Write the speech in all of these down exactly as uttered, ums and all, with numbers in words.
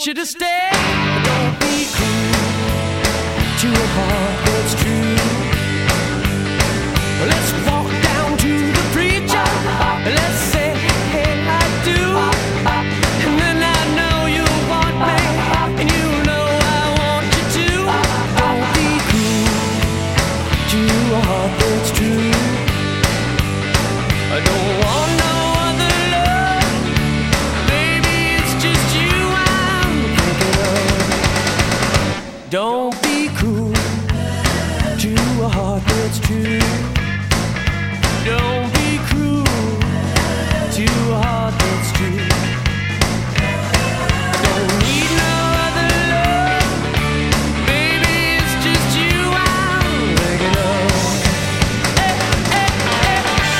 want you to stay. Don't be cruel to a heart that's true. Let's walk down to the preacher. Let's say, hey, I do. And then I know you want me, and you know I want you to. Don't be cruel to a heart that's true. I don't want no other love. Baby, it's just you I'm thinking of. Don't be cruel to a heart that's true. Don't be cruel to a heart that's true. Don't need no other love. Baby, it's just you I'm thinking of. Hey, hey, hey.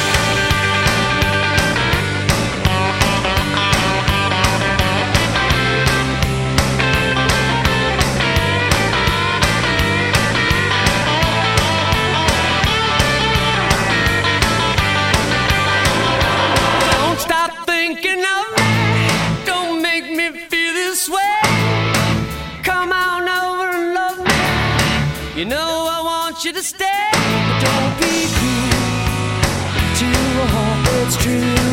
Don't stop thinking of me. Don't make me feel this way. Come on over and love me. You know I want you to stay. But don't be cruel to a heart that's true.